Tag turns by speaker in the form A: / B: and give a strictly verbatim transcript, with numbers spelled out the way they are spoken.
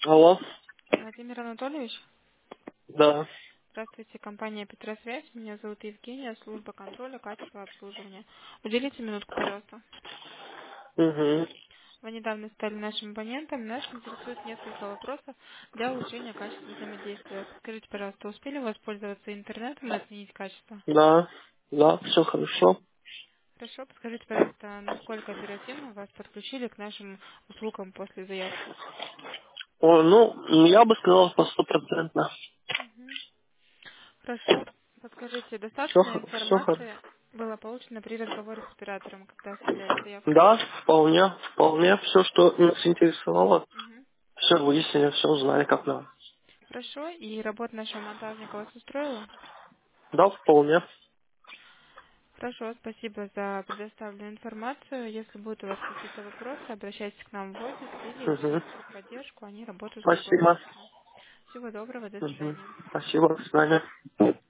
A: Алло.
B: Владимир Анатольевич,
A: Да.
B: здравствуйте, компания Петросвязь. Меня зовут Евгения, служба контроля, качества обслуживания. Уделите минутку, пожалуйста.
A: Угу.
B: Вы недавно стали нашим абонентом. Нас интересует несколько вопросов для улучшения качества взаимодействия. Скажите, пожалуйста, успели воспользоваться интернетом и оценить качество?
A: Да. Да, все хорошо.
B: Хорошо, подскажите, пожалуйста, насколько оперативно вас подключили к нашим услугам после заявки?
A: Ой, ну, я бы сказал по стопроцентно.
B: Мгм. Хорошо. Подскажите,
A: Все,
B: достаточно
A: все хорошо.
B: информации было получено при разговоре с оператором, когда оставляли заявку?
A: Да, вполне, вполне. Все, что нас интересовало,
B: Мгм.
A: все выяснили, все узнали, как надо.
B: Хорошо. И работа нашего монтажника вас устроила?
A: Да, вполне.
B: Хорошо, спасибо за предоставленную информацию. Если будут у вас какие-то вопросы, обращайтесь к нам в офис или
A: Угу.
B: ищите техподдержку, они работают
A: Спасибо.
B: круглосуточно. Всего доброго, до
A: Угу.
B: свидания.
A: Спасибо, до свидания.